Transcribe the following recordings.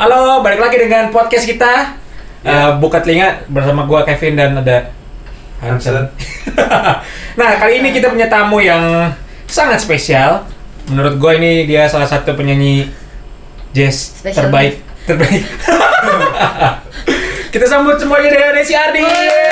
Halo, balik lagi dengan podcast kita. Buka telinga bersama gua Kevin dan ada Hansen. Nah, kali ini kita punya tamu yang sangat spesial. Menurut gua ini dia salah satu penyanyi jazz terbaik. Kita sambut semuanya dengan Desi Ardi.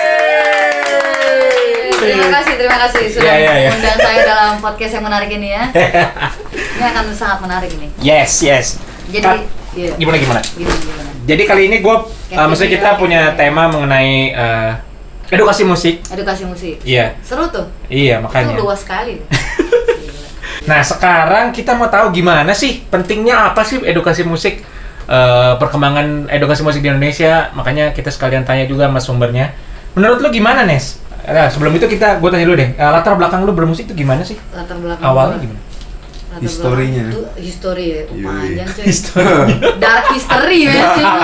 Terima kasih sudah mengundang saya dalam podcast yang menarik ini ya. Ini akan sangat menarik ini. Yes. Jadi gimana? Jadi kali ini maksudnya kita punya tema mengenai edukasi musik. Edukasi musik. Iya. Seru tuh. Iya, makanya. Itu luas sekali. Nah, sekarang kita mau tahu gimana sih pentingnya apa sih edukasi musik, perkembangan edukasi musik di Indonesia. Makanya kita sekalian tanya juga sama sumbernya. Menurut lu gimana, Nes? Nah, sebelum itu gue tanya dulu deh, latar belakang lu bermusik itu gimana sih? Latar belakang awalnya gimana? Historinya. History ya, panjang cuy. Dark history ya.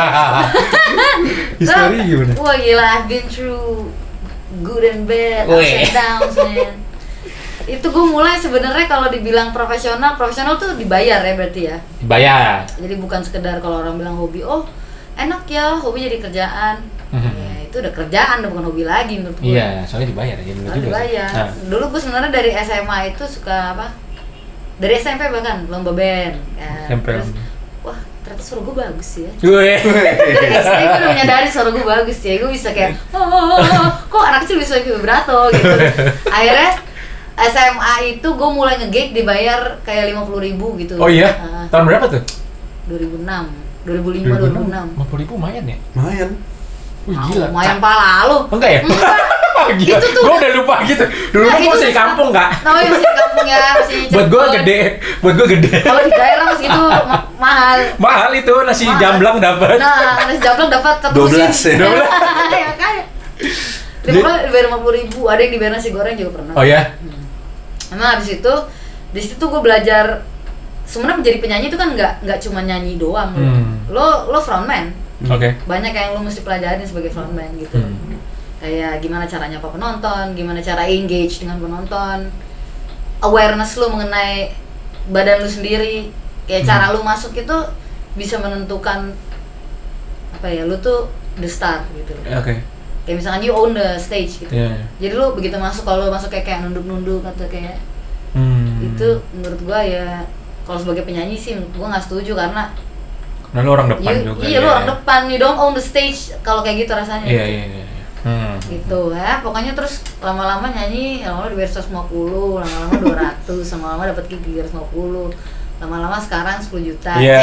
History gimana? Wah gila, I've been through good and bad, ups and downs man. Itu gue mulai sebenarnya kalau dibilang profesional tuh dibayar ya berarti ya. Dibayar. Jadi bukan sekedar kalau orang bilang hobi, oh enak ya hobi jadi kerjaan. Ya itu udah kerjaan, udah bukan hobi lagi menurut gue. Iya, soalnya dibayar ya menurut juga. Dibayar. Nah. Dulu gue sebenarnya dari SMA itu suka apa? Dari SMP bahkan lomba band. Terus, wah ternyata suara gue bagus ya. Dari SD gue udah menyadari suara gue bagus ya. Gue bisa kayak, kok anak kecil bisa kayak vibrato gitu. Akhirnya SMA itu gue mulai nge-gig dibayar kayak 50.000 gitu. Oh iya? Tahun berapa tuh? 2005, 2006. 50.000 lumayan ya? Lumayan. Wih, gila. Lumayan pala lu. Enggak ya? Gila. Itu tuh gue udah lupa gitu. Dulu gue masih di kampung nggak? Oh iya masih di kampung ya, masih Buat gue gede. Kalau di daerah mas gitu mahal. Mahal itu nasi jamblang dapat. Nah nasi jamblang dapat 12 ya. Ya kan. Dibayar 50.000. Ada yang dibayar nasi goreng juga pernah. Oh ya? Emang di situ gue belajar. Sebenarnya menjadi penyanyi itu kan nggak cuma nyanyi doang. Lo frontman. Oke. Banyak yang lo mesti pelajarin sebagai frontman gitu. Kayak gimana caranya apa penonton, gimana cara engage dengan penonton, awareness lu mengenai badan lu sendiri, kayak cara lu masuk itu bisa menentukan apa ya, lu tuh the star gitu. Oke. Kayak misalkan you own the stage gitu. Yeah. Jadi lu begitu masuk, kalau lu masuk kayak nunduk-nunduk atau kayak itu menurut gua ya kalau sebagai penyanyi sih gua nggak setuju karena lu orang depan juga. Iya, lu orang depan, you don't own the stage kalau kayak gitu rasanya. Iya. Gitu ya, pokoknya terus lama-lama nyanyi, lama-lama dibayar 150, lama-lama 200, lama-lama dapat gig 350, lama-lama sekarang 10 juta. Iya.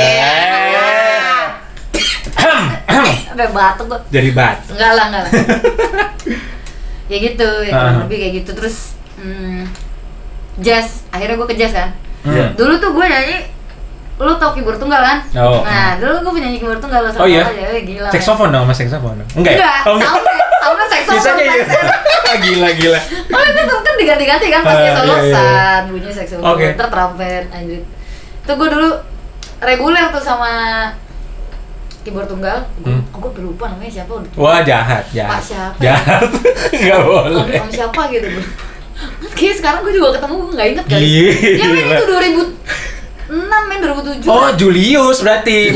Sampai batuk kok. Jadi batuk. Enggak lah. Ya gitu, ya kurang lebih kayak gitu. Terus jazz, akhirnya gue ke jazz kan. Dulu tuh gue nyanyi, lu tau keyboard tunggal kan? Oh. Nah, dulu gue penyanyi keyboard tunggal lo sama aja, gila. Saxophone dong, mas saxophone dong? Enggak ya? Sama saxophone. Biasanya iya. Gila. Oh itu tuh kan diganti-ganti kan pas dia solo sat, bunyi saxophone, ntar trumpet, anjir. Itu gue dulu reguler tuh sama keyboard tunggal. Gue lupa namanya siapa. Wah jahat. Pak siapa? Jahat. Nggak boleh. Om siapa gitu bro. Kayaknya sekarang gue juga ketemu, gue nggak inget kali. Ya main itu 2006, 2007. Oh, Julius berarti.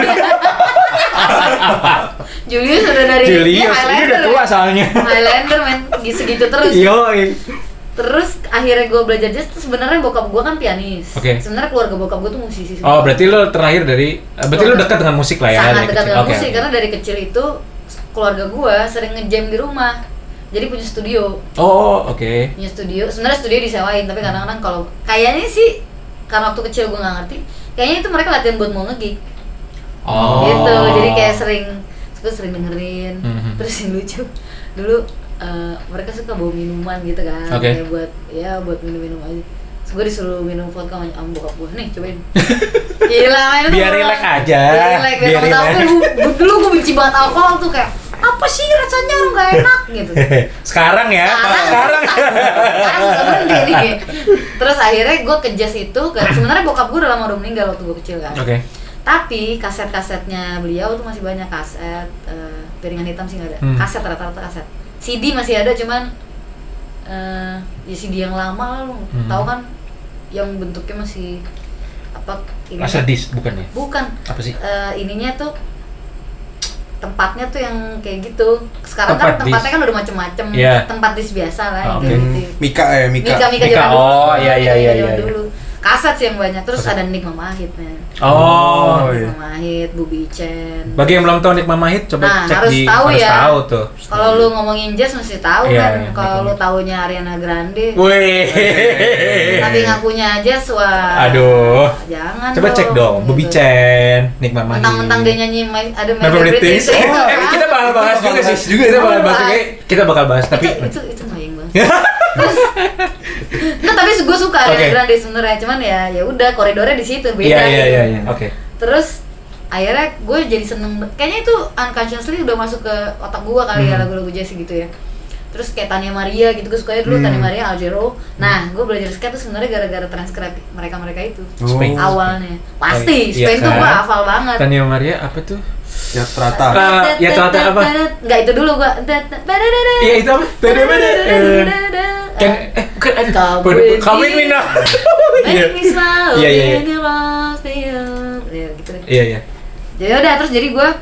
Julius udah dari Julius, ini udah tua soalnya. Highlander men, segitu terus. Yoi. Terus akhirnya gue belajar jazz tuh sebenarnya bokap gue kan pianis. Oke. Sebenarnya keluarga bokap gue tuh musisi. Oh, berarti lo terakhir berarti lo dekat dengan musik lah ya? Sangat dekat dengan musik karena dari kecil itu keluarga gue sering nge-jam di rumah. Jadi punya studio. Oh, oke. Punya studio. Sebenarnya studio disewain, tapi kadang-kadang kalau kayaknya sih karena waktu kecil gue nggak ngerti, kayaknya itu mereka latihan buat mau nge-gig. Oh. Gitu. Jadi kayak gue sering dengerin. Terus yang lucu dulu mereka suka bawa minuman gitu kan. Kayak buat minum-minum aja. Terus gue disuruh minum vodka sama bokap gue. Nih, cobain. Gila, main biar relax aja. Biar relax. Dulu gue benci banget alkohol tuh, kayak apa sih rasanya orang gak enak gitu. Sekarang ya. Sekarang berhenti. Terus akhirnya gue ke jazz itu, sebenarnya bokap gue udah lama udah meninggal waktu gue kecil kan. Oke. Tapi kaset-kasetnya beliau tuh masih banyak, kaset piringan hitam sih nggak ada. Kaset rata-rata kaset. CD masih ada, cuman ya CD yang lama lah, lu tahu kan, yang bentuknya masih Laserdisk bukan ya? Bukan. Apa sih? Ininya tuh tempatnya tuh yang kayak gitu. Sekarang kan tempatnya kan udah macem-macem. Tempat disk biasa lah Okay. gitu. Mika Mika. Oh, iya. Dulu. Kaset sih yang banyak. Terus ada Nick Mamahit, men. Oh, Nick Mamahit, Bubi Chen. Bagi yang belum tahu Nick Mamahit, coba cek harus tahu tuh. Kalau lu ngomongin jazz mesti tahu kan. Kalau lu taunya Ariana Grande. Wih. Tapi ngakunya jazz, wah. Aduh. Jangan. Coba cek dong, Bubi Chen, Nick Mamahit. Mentang-mentang dia nyanyi ada My Favorite Things. Kita bakal bahas juga sih. Kita bakal bahas tapi itu annoying banget. Terus tapi gue suka Ariana Grande sebenarnya, cuman ya udah koridornya di situ beda. Iya. Oke. Terus akhirnya gue jadi seneng, kayaknya itu unconsciously udah masuk ke otak gue kali ya lagu-lagu jazz gitu ya. Terus kayak Tania Maria gitu, gue sukanya dulu Tania Maria, Algero. Nah, gue belajar skate tuh sebenarnya gara-gara transkrip mereka itu. Spain. Awalnya pasti Spain tuh gue hafal banget. Tania Maria apa tuh? Ya Trata. Ya Trata apa? Enggak, itu dulu gue. Iya itu apa? Bukan ada. Coming me now. Make me smile. Iya. Ya gitu deh. Iya. Jadi udah, terus jadi gue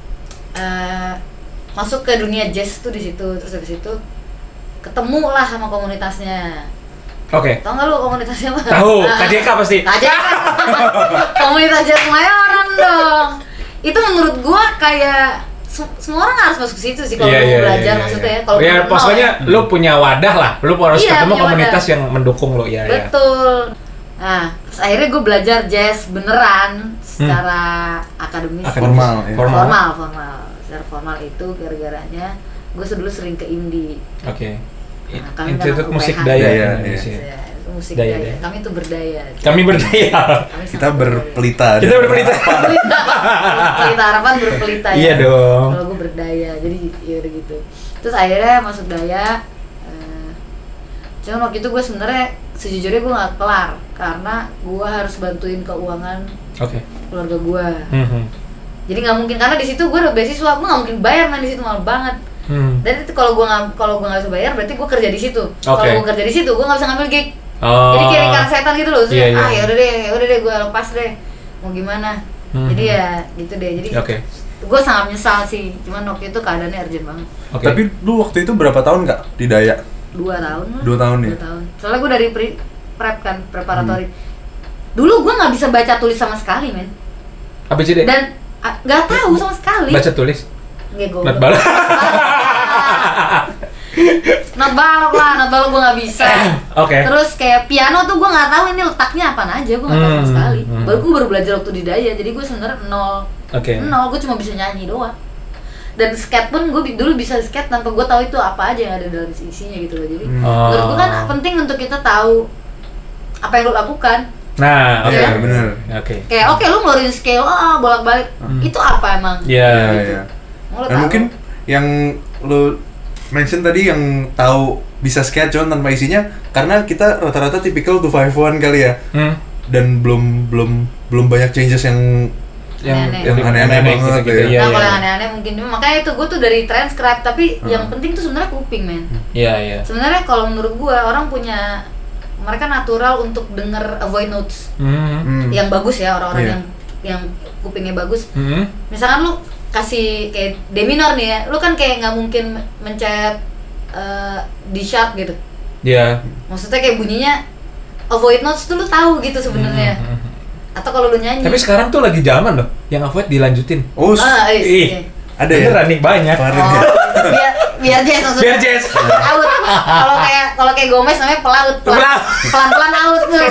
masuk ke dunia jazz tuh di situ. Terus habis itu ketemu lah sama komunitasnya. Oke. Tahu nggak lu komunitasnya apa? Tahu. KJK pasti. KJK. Komunitas jazz Kemayoran dong. Itu menurut gue kayak semua orang harus masuk ke situ sih kalau mau belajar maksudnya ya. Kalau pokoknya lu punya wadah lah. Lu harus ketemu komunitas yang mendukung lu ya. Betul. Nah, terus akhirnya gue belajar jazz beneran secara akademis. Formal. Secara formal itu gara-garanya gue dulu sering ke Indi. Oke. Nah, Institut Musik Daya Indonesia. Musik daya. Kami tuh berdaya. Kami berdaya. Kita berpelita. Pelita harapan berpelita ya. Iya dong. Kalau gue berdaya, jadi ya udah gitu. Terus akhirnya masuk daya. Cuman waktu itu gue sebenarnya sejujurnya gue nggak kelar karena gue harus bantuin keuangan keluarga gue. Jadi nggak mungkin, karena di situ gue udah beasiswa, gue nggak mungkin bayar di situ, mahal banget. Dan itu kalau gue nggak bisa bayar berarti gue kerja di situ. Kalau gue kerja di situ gue nggak bisa ngambil gig. Jadi kayak ikan setan gitu loh. Ya udah deh gue lepas deh. Mau gimana? Jadi ya gitu deh. Jadi gue sangat menyesal sih. Cuman waktu itu keadaannya urgent banget. Tapi lu waktu itu berapa tahun nggak di Daya? 2 tahun lah. 2 tahun ya? 2 tahun. Soalnya gue dari prep kan, preparatori. Dulu gue nggak bisa baca tulis sama sekali, men. ABCD? Dan nggak tahu sama sekali. Baca tulis? Nggak, gue not balok. Not balok gue nggak bisa. Terus kayak piano tuh gue nggak tahu ini letaknya apaan aja, gue nggak tahu sama sekali. Baru belajar waktu di Daya, jadi gue sebenarnya nol, gue cuma bisa nyanyi doang. Dan skate pun gue dulu bisa skate tanpa gue tahu itu apa aja yang ada dalam isinya gitu loh. Jadi menurut gue kan penting untuk kita tahu apa yang lo lakukan. Nah, bener. Kayak lu ngeluarin scale, bolak-balik, itu apa emang? Iya. Dan mungkin yang lu mention tadi yang tahu bisa skate cuman tanpa isinya karena kita rata-rata tipikal 251 kali ya. Dan belum banyak changes yang aneh-aneh banget gitu, ya. Nah, kalau yang aneh-aneh mungkin makanya itu gue tuh dari transcribe, tapi yang penting tuh sebenarnya kuping, men. Iya. Sebenarnya kalau menurut gue orang punya, mereka natural untuk denger avoid notes yang bagus ya, orang-orang yang kupingnya bagus. Misalkan lu kasih kayak D minor nih ya, lu kan kayak nggak mungkin mencet D sharp gitu. Iya. Maksudnya kayak bunyinya avoid notes tuh lu tahu gitu sebenarnya. Atau kalau lu nyanyi. Tapi sekarang tuh lagi zaman loh, yang avoid dilanjutin. Ada ya? Beneran nih banyak. Biar jazz maksudnya. Biar jazz. Out. Kalau kayak Gomez namanya pelaut. Pelan-pelan out tuh.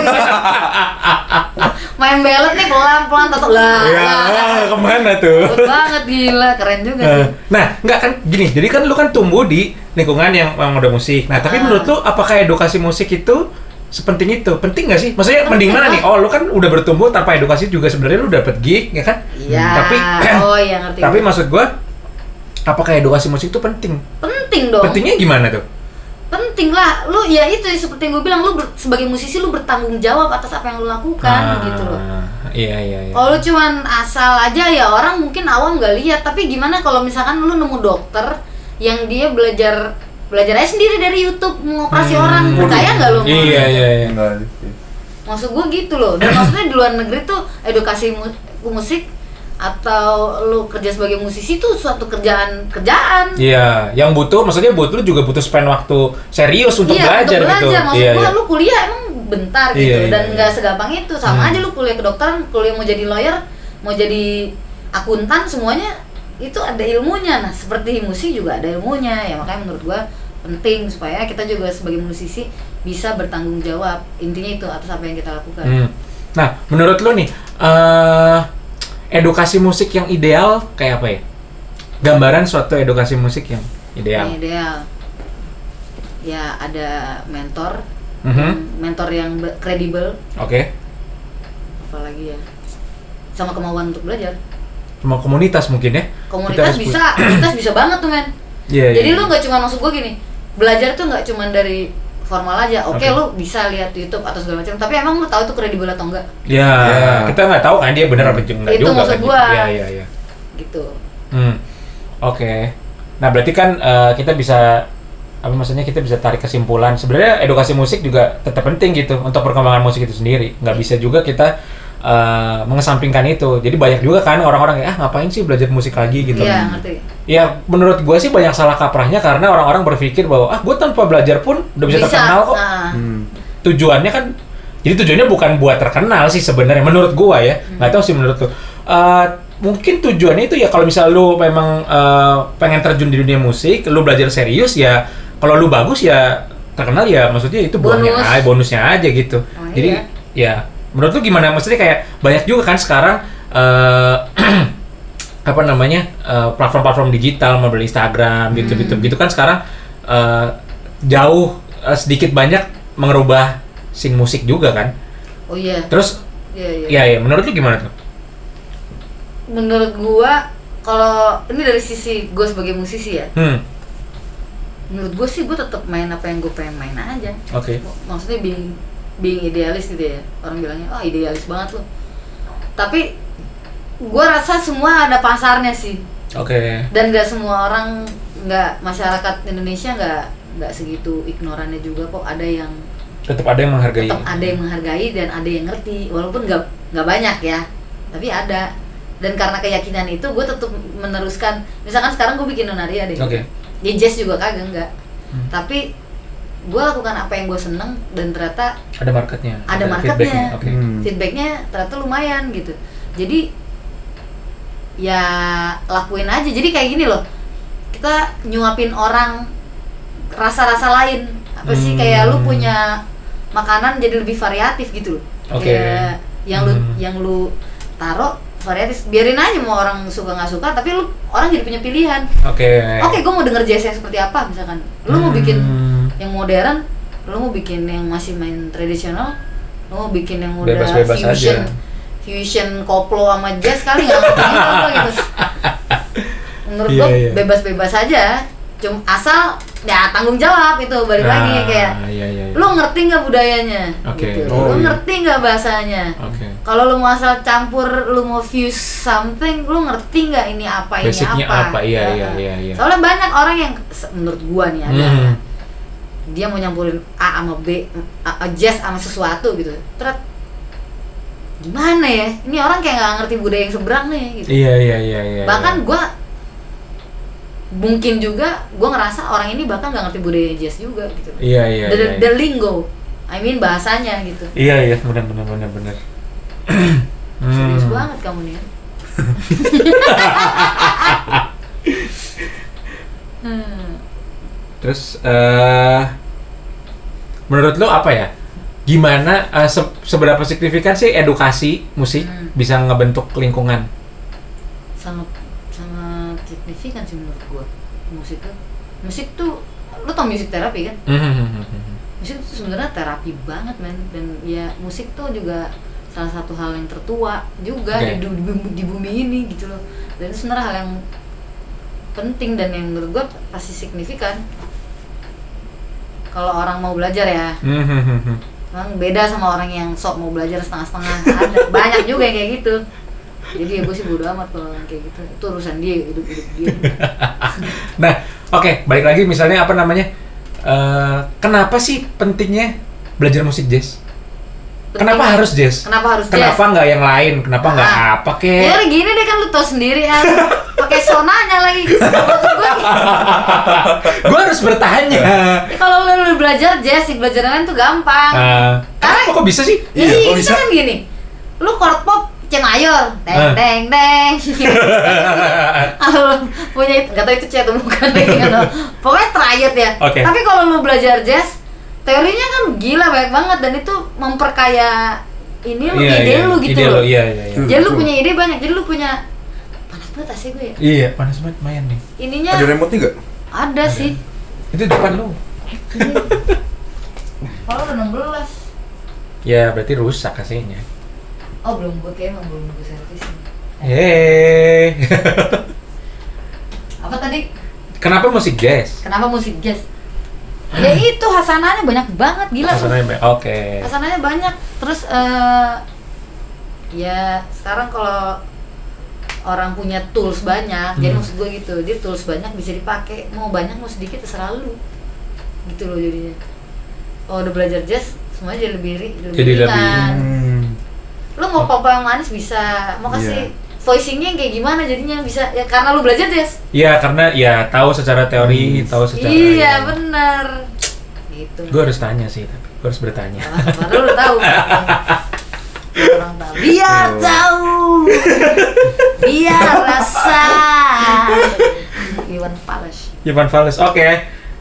Main belet nih pelan-pelan tetep lah. Kemana tuh? Bagus banget, gila, keren juga sih. Nah, enggak kan gini. Jadi kan lu kan tumbuh di lingkungan yang udah musik. Nah, tapi menurut lu apakah edukasi musik itu sepenting itu? Penting nggak sih? Maksudnya mending mana nih? Oh, lu kan udah bertumbuh tanpa edukasi juga sebenarnya lu dapet gig, ya kan? Iya. Ngerti. Tapi maksud gua, apakah edukasi musik itu penting? Penting dong. Pentingnya gimana tuh? Penting lah. Lu ya itu seperti yang gue bilang, lu sebagai musisi lu bertanggung jawab atas apa yang lu lakukan gitu loh. Iya. Kalau lu cuman asal aja ya orang mungkin awam nggak lihat. Tapi gimana kalau misalkan lu nemu dokter yang dia belajar aja sendiri dari YouTube mengoperasi orang, percaya nggak lu? Iya. Maksud gue gitu loh. Dan maksudnya di luar negeri tuh edukasi musik atau lu kerja sebagai musisi tuh suatu kerjaan. Iya, yang maksudnya lu juga butuh spend waktu serius untuk belajar gitu. Maksud gua lu kuliah emang bentar gitu dan nggak segampang itu. Sama aja lu kuliah kedokteran, kuliah mau jadi lawyer, mau jadi akuntan, semuanya itu ada ilmunya. Nah, seperti musik juga ada ilmunya. Ya makanya menurut gua penting supaya kita juga sebagai musisi bisa bertanggung jawab. Intinya itu atas apa yang kita lakukan. Nah, menurut lu nih edukasi musik yang ideal kayak apa ya? Gambaran suatu edukasi musik yang ideal. Ya ada mentor, mentor yang kredibel. Oke. Apalagi ya, sama kemauan untuk belajar. Cuma komunitas mungkin ya? Komunitas bisa banget tuh men. Jadi lu nggak cuma maksud gue gini, belajar tuh nggak cuma dari formal aja. Oke, lu bisa lihat YouTube atau segala macam, tapi emang lu tahu itu kredibel atau enggak? Kita nggak tahu kan dia benar apa enggak juga. Itu maksud gua. Iya. Gitu. Oke. Nah, berarti kan kita bisa kita bisa tarik kesimpulan sebenarnya edukasi musik juga tetap penting gitu untuk perkembangan musik itu sendiri. Nggak bisa juga kita mengesampingkan itu. Jadi banyak juga kan orang-orang ngapain sih belajar musik lagi gitu. Iya, ngerti. Ya menurut gue sih banyak salah kaprahnya karena orang-orang berpikir bahwa gue tanpa belajar pun udah bisa terkenal kok. Tujuannya kan, jadi tujuannya bukan buat terkenal sih sebenarnya menurut gue ya. Nggak tahu sih menurut lu. Mungkin tujuannya itu ya kalau misal lu memang pengen terjun di dunia musik, lu belajar serius ya. Kalau lu bagus ya terkenal ya, maksudnya itu bonusnya aja gitu. Jadi ya menurut lu gimana? Maksudnya kayak banyak juga kan sekarang platform-platform digital, model Instagram, YouTube gitu kan sekarang jauh sedikit banyak merubah scene musik juga kan. Oh iya. Terus iya. Menurut lu gimana tuh? Menurut gua kalau ini dari sisi gua sebagai musisi ya. Menurut gua sih gua tetap main apa yang gua pengen main aja. Oke. Maksudnya being idealis gitu ya. Orang bilangnya, idealis banget lu. Tapi gua rasa semua ada pasarnya sih. Oke. Dan nggak semua orang, masyarakat Indonesia nggak segitu ignorannya juga kok. Ada yang tetap ada yang menghargai. Tetap ada yang menghargai dan ada yang ngerti, walaupun nggak banyak ya, tapi ada. Dan karena keyakinan itu, gue tetap meneruskan. Misalkan sekarang gue bikin Nonaria deh. Di jazz juga kagak enggak. Tapi gue lakukan apa yang gue seneng dan ternyata ada marketnya. Ada marketnya. Feedbacknya ternyata lumayan gitu. Jadi ya lakuin aja. Jadi kayak gini loh, kita nyuapin orang rasa-rasa lain. Apa sih, kayak lu punya makanan jadi lebih variatif gitu loh. Kayak yang lu taruh variatif, biarin aja mau orang suka nggak suka, tapi lu orang jadi punya pilihan. Oke, gue mau denger jazz yang seperti apa misalkan. Lu mau bikin yang modern, lu mau bikin yang masih main tradisional, lu mau bikin yang udah fusion koplo sama jazz kali nggak ngerti gitu. Menurut gue bebas-bebas aja. Cuma asal ya tanggung jawab itu balik lagi kayak lu ngerti nggak budayanya, gitu. Lu ngerti nggak bahasanya. Kalau lu mau asal campur, lu mau fuse something, lu ngerti nggak ini apa basicnya ini apa? Iya. Soalnya banyak orang yang menurut gua nih ada dia mau nyampurin A sama B, jazz sama sesuatu gitu. Terus gimana ya? Ini orang kayak nggak ngerti budaya yang seberang nih. Gitu. Iya. Bahkan gua mungkin juga gue ngerasa orang ini bahkan nggak ngerti budaya jazz juga gitu. Iya. The lingo, bahasanya gitu. Iya, benar. Serius banget kamu nih. Terus menurut lo apa ya? Gimana seberapa signifikan sih edukasi musik bisa ngebentuk lingkungan? Sangat signifikan sih menurut gua. Musik tuh lu tau musik terapi kan? Musik tuh sebenarnya terapi banget men, dan ya musik tuh juga salah satu hal yang tertua juga di bumi ini gitu loh. Dan itu sebenarnya hal yang penting dan yang menurut gua pasti signifikan kalau orang mau belajar ya. Memang beda sama orang yang sok mau belajar setengah-setengah. Ada banyak juga yang kayak gitu. Jadi ya gue sih bodo amat kalau kayak gitu. Itu urusan dia, hidup dia. Nah, balik lagi misalnya kenapa sih pentingnya belajar musik jazz? Kenapa harus jazz? Kenapa nggak yang lain? Kenapa nggak apa kek? Ya gini deh, kan lu tau sendiri kan. Pakai sonanya lagi. Gue harus bertanya. Kalau lu belajar jazz, belajar yang lain tuh gampang. Karena kok bisa sih? Iya, bisa kan gini. Lu chord pop C mayor, deng deng deng. Kalau punya nggak tahu itu C atau bukan gitu. Pokoknya triad ya. Okay. Tapi kalau lu belajar jazz, teorinya kan gila banyak banget dan itu memperkaya ini lu ide lu gitu loh. Jadi lu punya ide banyak. Jadi lu punya panas banget asli gue ya. Iya, panas banget lumayan nih. Ininya ada remote nya nggak? Ada sih. Itu depan lu. Kalau udah 16. Ya, berarti rusak AC-nya. Oh, belum gue servis. Apa tadi? Kenapa musik jazz? Ya itu hasanahnya banyak banget, gila. Oke. Hasanahnya banyak. Terus ya sekarang kalau orang punya tools banyak, jadi maksud gue gitu, dia tools banyak bisa dipakai, mau banyak mau sedikit terserah lu. Gitu loh jadinya. Oh, udah belajar jazz, semuanya jadi lebih ringan. Lu mau pop yang manis bisa, mau kasih voicingnya yang kayak gimana jadinya bisa ya karena lu belajar jazz. Iya, karena ya tahu secara teori, tahu secara. Iya, benar. Gitu. Gue harus tanya sih, tapi gue harus bertanya. Baru lu tahu. Orang tahu. Biar tahu. Biar rasa. Iwan Fals. Oke.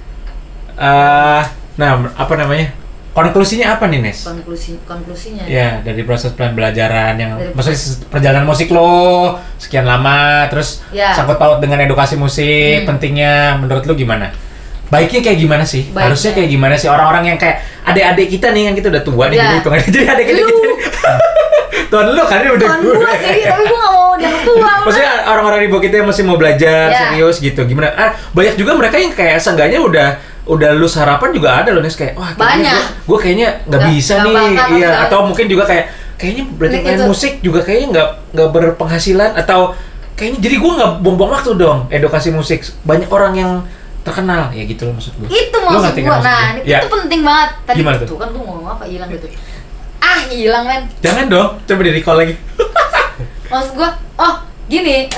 Nah, apa namanya? Konklusinya apa nih, Nes? Konklusinya. Ya, dari proses pembelajaran yang maksudnya perjalanan musik lo sekian lama, terus sangkut paut dengan edukasi musik, pentingnya menurut lo gimana? Baiknya kayak gimana sih? Harusnya kayak gimana sih orang-orang yang kayak adik-adik kita nih, kan kita udah tua nih hitungannya. Jadi adik-adik kita. Tuan lu kan ini udah gue. Tua sih, tapi gue gak mau dianggap tua. Maksudnya orang-orang di bawah kita yang masih mau belajar serius gitu. Gimana? Banyak juga mereka yang kayak seenggaknya udah lulus harapan juga ada loh, Nes, kayak wah gue kayaknya nggak bisa nih, iya, atau mungkin juga kayaknya berarti main musik juga kayaknya nggak berpenghasilan, atau kayaknya jadi gue nggak buang-buang waktu dong edukasi musik, banyak orang yang terkenal ya gitu loh maksud gue. Itu maksud gue, nah itu penting banget. Tadi gimana tuh kan gue ngomong apa hilang gitu, hilang men. Jangan dong, coba di recall lagi. Maksud gue, gini,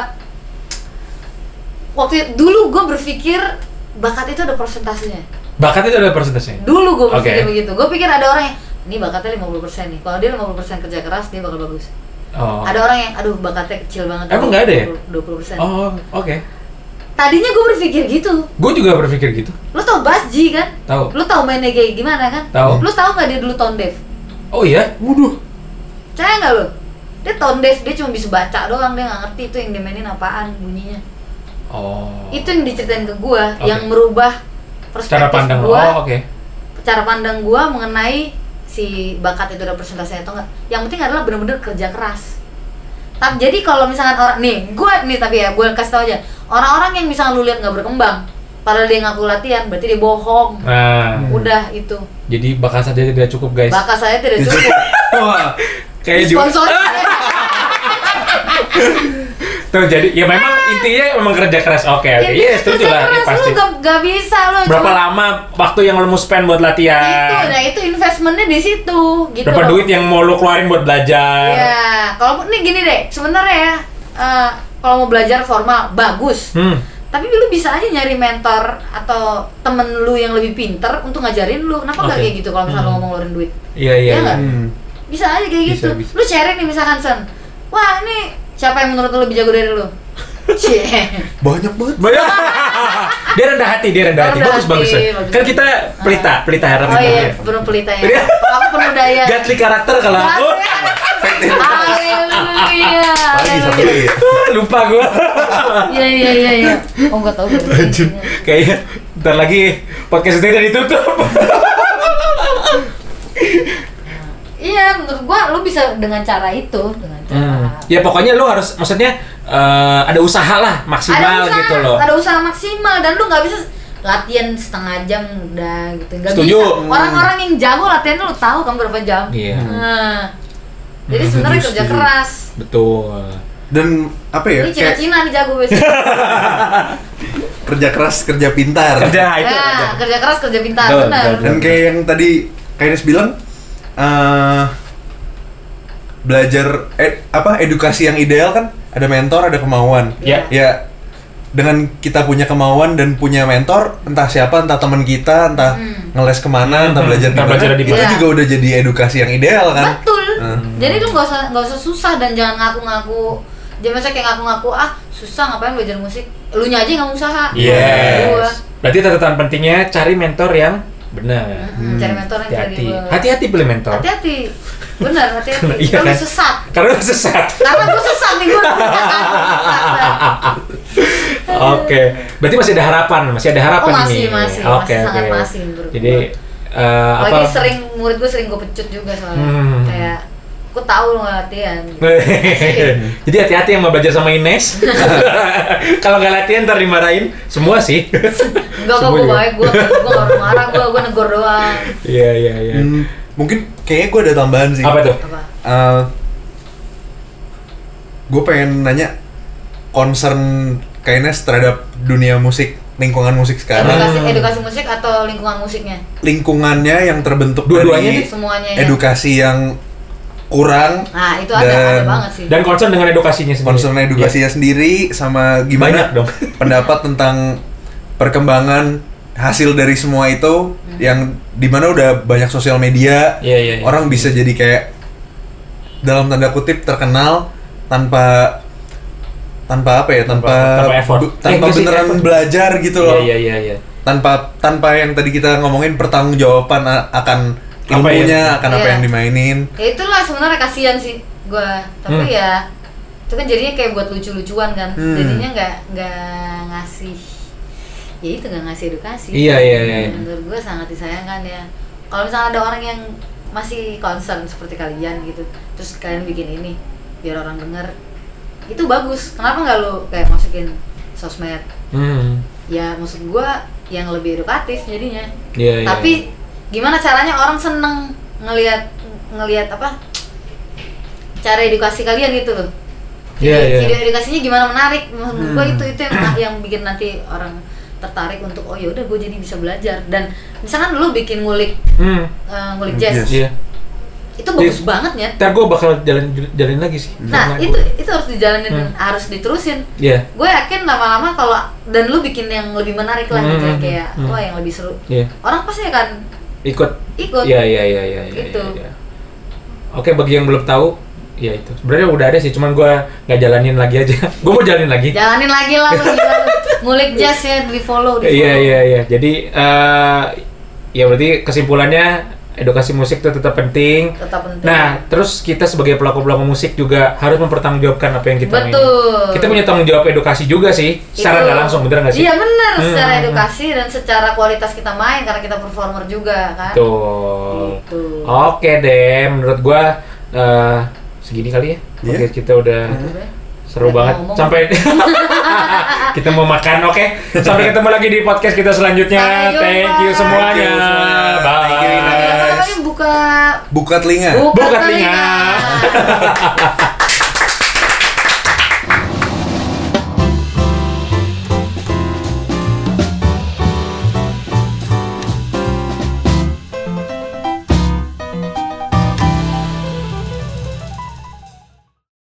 waktu dulu gue berpikir bakat itu ada persentasenya. Dulu gue berpikir begitu. Gue pikir ada orang yang ini bakatnya 50% nih. Kalau dia 50% kerja keras, dia bakal bagus. Ada orang yang aduh bakatnya kecil banget. Emang nggak ada ya? 20%. Oke. Tadinya gue berpikir gitu. Gue juga berpikir gitu. Lu tau Basji kan? Tahu. Lu tau mainnya kayak gimana kan? Tahu. Lu tau nggak dia dulu tone deaf? Oh iya? Waduh. Percaya nggak lu? Dia tone deaf, dia cuma bisa baca doang, dia nggak ngerti itu yang dimainin apaan bunyinya. Itu yang diceritain ke gua, yang merubah perspektif gua. Cara pandang gua mengenai si bakat itu ada persentasenya atau enggak. Yang penting adalah benar-benar kerja keras. Tapi jadi kalau misalkan orang tapi gua kasih tau aja, orang-orang yang misalkan lu lihat nggak berkembang, padahal dia ngaku latihan, berarti dia bohong. Udah itu. Jadi bakat saja tidak cukup, guys. Bakat saya tidak cukup. Kayak sponsor. Tuh jadi ya memang kerja keras. Oke. Iya, setuju lah ya, pasti. Lu gak bisa lo. Berapa lama waktu yang lo mau spend buat latihan? Itu investmentnya di situ gitu. Berapa duit yang mau lo keluarin buat belajar? Ya, kalau nih gini deh, sebenarnya ya kalau mau belajar formal bagus. Tapi lu bisa aja nyari mentor atau temen lu yang lebih pinter untuk ngajarin lu. Kenapa nggak kayak gitu kalau misalnya lu ngomong ngeluarin duit? Iya. Bisa aja kayak gitu. Bisa. Lu sharing nih misalkan wah ini siapa yang menurut lu lebih jago dari lu? Banyak banget. Dia rendah hati. Bagus. Kan kita pelita harap. Oh iya, penuh pelita ya. Aku penuh daya. Gatli karakter kalau aku. Haleluya. Lupa gua. Iya. Oh enggak tahu. Kayaknya ntar lagi podcast itu udah ditutup. Iya, menurut gua lu bisa dengan cara itu, Ya pokoknya lu harus, maksudnya ada usaha lah maksimal gitu loh. Ada usaha maksimal dan lu nggak bisa latihan setengah jam udah gitu. Nggak Setuju. bisa. Orang-orang yang jago latihannya lu tahu kan berapa jam. Iya. Jadi sebenarnya kerja keras. Betul. Dan apa ya? Ini Cina-Cina nih jago biasanya. Kerja keras, kerja pintar. Kerja keras, kerja pintar, benar. Dan kayak yang tadi Kainis bilang, belajar edukasi yang ideal kan ada mentor, ada kemauan. Ya dengan kita punya kemauan dan punya mentor, entah siapa, entah teman kita, entah ngeles kemana, entah belajar di mana, itu juga udah jadi edukasi yang ideal kan. Betul. Jadi lu nggak usah susah dan jangan ngaku-ngaku. Jangan masa kayak ngaku-ngaku susah ngapain belajar musik. Lu nya aja nggak usaha. Yes. Berarti catatan pentingnya cari mentor yang benar. Cari mentor yang kredibel. Hati-hati pilih mentor. Hati-hati. Benar, hati-hati. Iya Karena kan? sesat. Karena sesat. Karena gue sesat nih gue. Oke. Berarti masih ada harapan ini. Masih sangat masih menurut Jadi lagi sering murid gue sering gue pecut juga soalnya. Kayak aku tahu lo nggak latihan. Jadi hati-hati yang mau belajar sama Ines. Kalau nggak latihan ntar dimarahin semua sih. Enggak kok, gue baik, gue nggak marah, gue negor doang. Iya. Mungkin kayaknya gue ada tambahan sih. Apa tuh? Gue pengen nanya concern Kak Ines terhadap dunia musik, lingkungan musik sekarang. Edukasi musik atau lingkungan musiknya? Lingkungannya yang terbentuk dua-duanya dari semuanya edukasi yang kurang. Nah, itu ada banget sih. Dan concern dengan edukasinya sendiri. Concern edukasinya sendiri sama gimana pendapat tentang perkembangan hasil dari semua itu yang dimana udah banyak sosial media, orang bisa jadi kayak dalam tanda kutip terkenal tanpa effort. tanpa beneran belajar gitu loh. Iya. Tanpa yang tadi kita ngomongin pertanggungjawaban akan ilmunya, akan apa yang dimainin. Ya itulah sebenarnya kasihan sih gua. Tapi ya itu kan jadinya kayak buat lucu-lucuan kan. Jadinya nggak ngasih. Ya itu nggak ngasih edukasi. Iya. Menurut gue sangat disayangkan ya. Kalau misalnya ada orang yang masih concern seperti kalian gitu, terus kalian bikin ini biar orang denger, itu bagus. Kenapa nggak lo kayak masukin sosmed? Ya maksud gue yang lebih edukatif jadinya. Tapi gimana caranya orang seneng ngelihat apa? Cara edukasi kalian gitu loh. Video edukasinya gimana menarik? Menurut gue itu yang bikin nanti orang tertarik untuk ya udah gue jadi bisa belajar. Dan misalkan lu bikin ngulik jazz, itu bagus banget ya. Ntar gue bakal jalanin lagi sih. Nah itu harus dijalanin, harus diterusin. Gue yakin lama-lama kalau dan lu bikin yang lebih menarik lah gitu kayak wah yang lebih seru, orang pasti akan ikut. Iya. Gitu. Oke, bagi yang belum tahu, ya itu sebenarnya udah ada sih, cuman gue nggak jalanin lagi aja. Gue mau jalanin lagi lah lu ngulik jazz ya, di follow. Iya. Jadi ya berarti kesimpulannya edukasi musik itu tetap penting. Nah, terus kita sebagai pelaku-pelaku musik juga harus mempertanggungjawabkan apa yang kita mainin. Kita punya tanggung jawab edukasi juga sih, secara nggak langsung, bener nggak sih? Iya bener, secara edukasi dan secara kualitas kita main karena kita performer juga kan. Tuh. Oke deh, menurut gua segini kali ya. Oke, kita udah seru banget sampai kita mau makan. Oke, sampai ketemu lagi di podcast kita selanjutnya. Thank you semuanya. Bye. Buka telinga. Buka telinga.